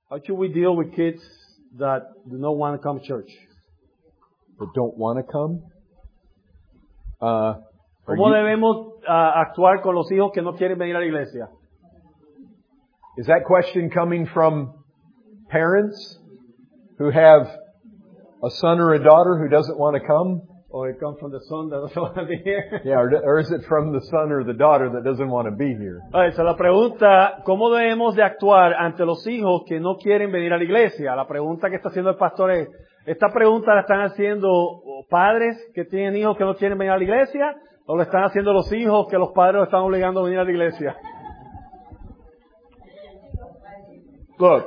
How should we deal with kids that do not want to come to church? That don't want to come? ¿Cómo debemos actuar con los hijos que no quieren venir a la iglesia? Is that question coming from parents who have a son or a daughter who doesn't want to come? Or it comes from the son that doesn't want to be here? Yeah, or is it from the son or the daughter that doesn't want to be here? Esa es la pregunta, ¿cómo debemos de actuar ante los hijos que no quieren venir a la iglesia? La pregunta que está haciendo el pastor es, ¿esta pregunta la están haciendo padres que tienen hijos que no quieren venir a la iglesia? ¿O lo están haciendo los hijos que los padres los están obligando a venir a la iglesia? Look,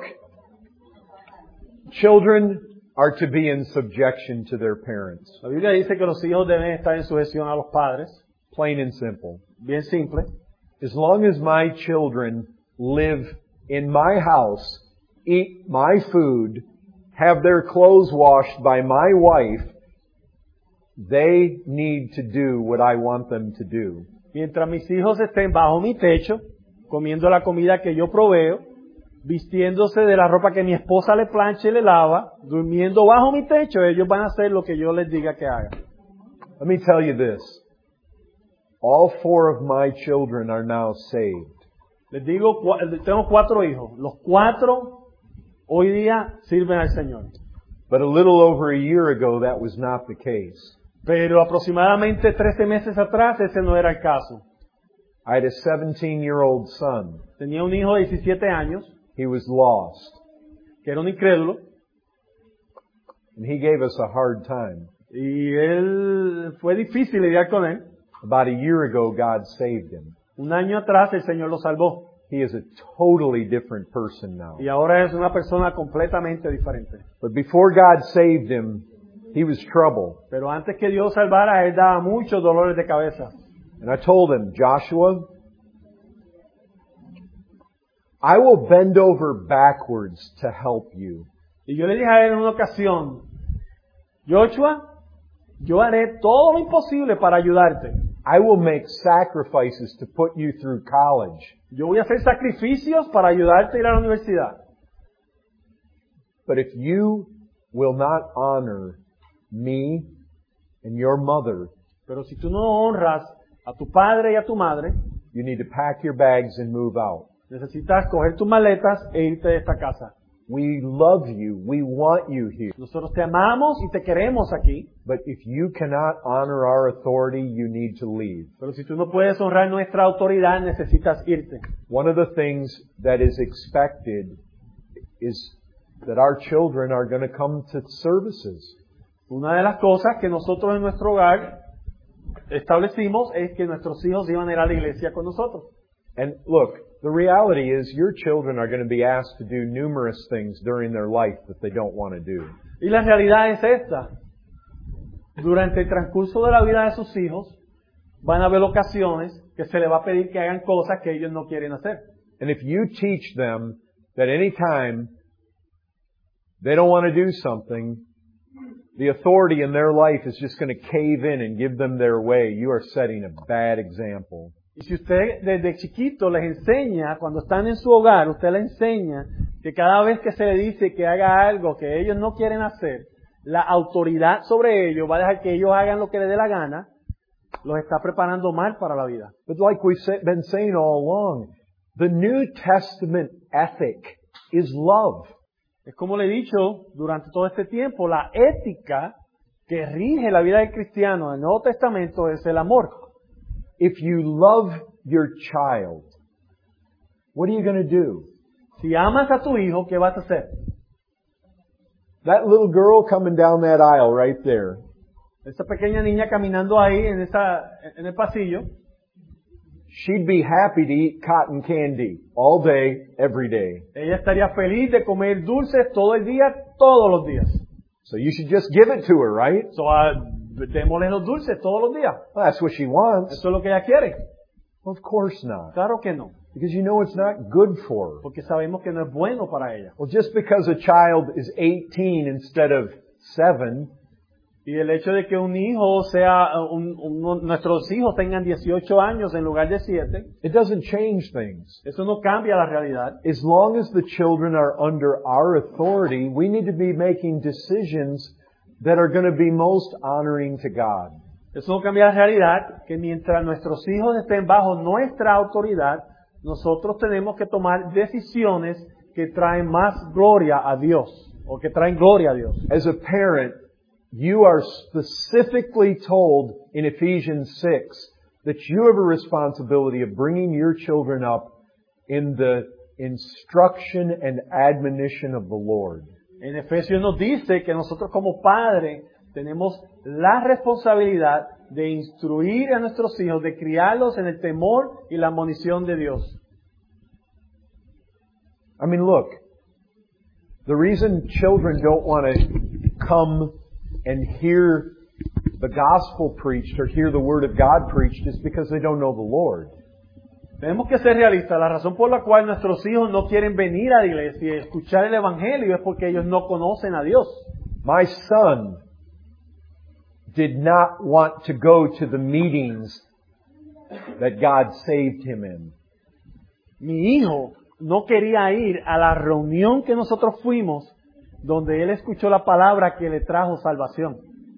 children are to be in subjection to their parents. La Biblia dice que los hijos deben estar en sujeción a los padres. Plain and simple. Bien simple. As long as my children live in my house, eat my food, have their clothes washed by my wife, they need to do what I want them to do. Mientras mis hijos estén bajo mi techo, comiendo la comida que yo proveo, vistiéndose de la ropa que mi esposa le plancha y le lava, durmiendo bajo mi techo, ellos van a hacer lo que yo les diga que hagan. Let me tell you this. All 4 of my children are now saved. Les digo, tengo 4 hijos. Los 4 hoy día sirven al Señor. But a little over a year ago, that was not the case. Pero aproximadamente 13 meses atrás ese no era el caso. I had a 17-year-old son. Tenía un hijo de 17 años. He was lost. Que era un incrédulo. And he gave us a hard time. Y fue difícil lidiar con él. About a year ago, God saved him. Un año atrás el Señor lo salvó. He is a totally different person now. Y ahora es una persona completamente diferente. But before God saved him, he was trouble. Pero antes que Dios salvara, él daba muchos dolores de cabeza. And I told him, Joshua, I will bend over backwards to help you. Y yo le dije a él en una ocasión, Joshua, yo haré todo lo imposible para ayudarte. I will make sacrifices to put you through college. Yo voy a hacer sacrificios para ayudarte a ir a la universidad. But if you will not honor me and your mother, pero si tú no honras a tu padre y a tu madre, you need to pack your bags and move out. Necesitas coger tus maletas e irte de esta casa. We love you. We want you here. Nosotros te amamos y te queremos aquí. But if you cannot honor our authority, you need to leave. Pero si tú no puedes honrar nuestra autoridad, necesitas irte. One of the things that is expected is that our children are going to come to services. Una de las cosas que nosotros en nuestro hogar establecimos es que nuestros hijos iban a ir a la iglesia con nosotros. And look, the reality is your children are going to be asked to do numerous things during their life that they don't want to do. Y la realidad es esta. Durante el transcurso de la vida de sus hijos, van a haber ocasiones que se les va a pedir que hagan cosas que ellos no quieren hacer. And if you teach them that anytime they don't want to do something, the authority in their life is just going to cave in and give them their way, you are setting a bad example. Y si usted desde chiquito les enseña, cuando están en su hogar, usted les enseña que cada vez que se le dice que haga algo que ellos no quieren hacer, la autoridad sobre ellos va a dejar que ellos hagan lo que les dé la gana, los está preparando mal para la vida. But like we've been saying all along, the New Testament ethic is love. Es como le he dicho durante todo este tiempo, la ética que rige la vida del cristiano en el Nuevo Testamento es el amor. If you love your child, what are you going to do? Si amas a tu hijo, ¿qué vas a hacer? That little girl coming down that aisle right there. Esa pequeña niña caminando ahí en el pasillo. She'd be happy to eat cotton candy all day, every day. Ella estaría feliz de comer dulces todo el día, todos los días. So you should just give it to her, right? So, démosle los dulces todos los días. Well, that's what she wants. Eso es lo que ella quiere. Well, of course not. Claro que no. Because you know it's not good for her. Porque sabemos que no es bueno para ella. Well, just because a child is 18 instead of 7 Y el hecho de que un hijo sea, nuestros hijos tengan 18 años en lugar de 7, it doesn't change things. eso no cambia la realidad. As long as the children are under our authority, we need to be making decisions that are going to be most honoring to God. Eso no cambia la realidad, que mientras nuestros hijos estén bajo nuestra autoridad, nosotros tenemos que tomar decisiones que traen más gloria a Dios, o que traen gloria a Dios. As a parent, you are specifically told in Ephesians 6 that you have a responsibility of bringing your children up in the instruction and admonition of the Lord. En Efesios nos dice que nosotros como padres tenemos la responsabilidad de instruir a nuestros hijos, de criarlos en el temor y la admonición de Dios. I mean, look, the reason children don't want to come and hear the gospel preached or hear the word of God preached is because they don't know the Lord. Tenemos que ser realistas. La razón por la cual nuestros hijos no quieren venir a la iglesia y escuchar el evangelio es porque ellos no conocen a Dios. My son did not want to go to the meetings that God saved him in. Mi hijo no quería ir a la reunión que nosotros fuimos donde él escuchó la palabra que le trajo salvación.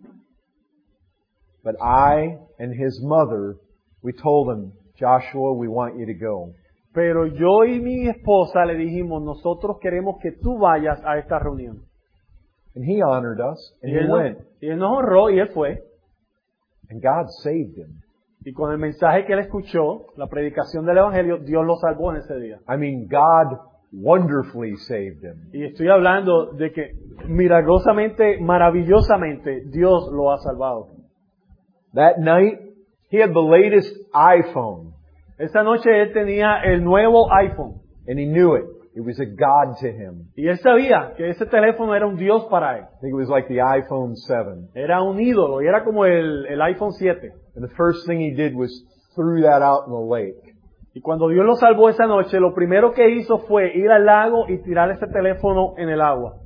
But I and his mother, we told him, Joshua, we want you to go. Pero yo y mi esposa le dijimos, nosotros queremos que tú vayas a esta reunión. And he honored us, and he went. Y él nos honró y él fue. And God saved him. Y con el mensaje que él escuchó, la predicación del evangelio, Dios lo salvó en ese día. I mean, God wonderfully saved him. Y estoy hablando de que milagrosamente, maravillosamente, Dios lo ha salvado. That night, he had the latest iPhone. Esa noche él tenía el nuevo iPhone. And he knew it. It was a God to him. Y él sabía que ese teléfono era un Dios para él. I think it was like the iPhone 7. Era un ídolo y era como el iPhone 7. And the first thing he did was threw that out in the lake. Y cuando Dios lo salvó esa noche, lo primero que hizo fue ir al lago y tirar ese teléfono en el agua.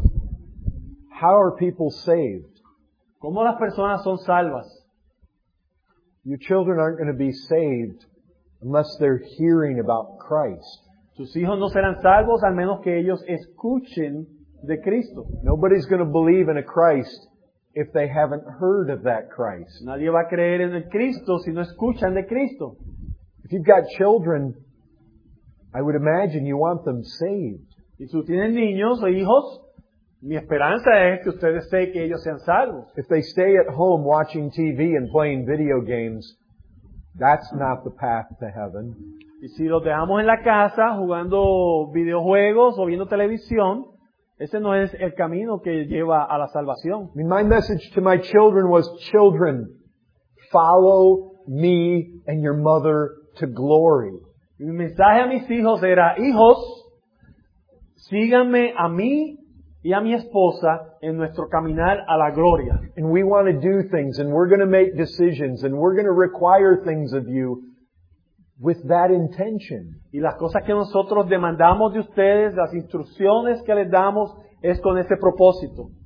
How are people saved? ¿Cómo las personas son salvas? Your children aren't going to be saved unless they're hearing about Christ. Sus hijos no serán salvos al menos que ellos escuchen de Cristo. Nobody's going to believe in a Christ if they haven't heard of that Christ. Nadie va a creer en el Cristo si no escuchan de Cristo. If you've got children, I would imagine you want them saved. Y si tú tienes niños o hijos, mi esperanza es que ustedes sean que ellos sean salvos. If they stay at home watching TV and playing video games, that's not the path to heaven. Y si los dejamos en la casa jugando videojuegos o viendo televisión, ese no es el camino que lleva a la salvación. I mean, my message to my children was, children, follow me and your mother to glory. Y mi mensaje a mis hijos era, hijos, síganme a mí y a mi esposa en nuestro caminar a la gloria. And we want to do things, and we're going to make decisions, and we're going to require things of you with that intention. Y las cosas que nosotros demandamos de ustedes, las instrucciones que les damos, es con ese propósito.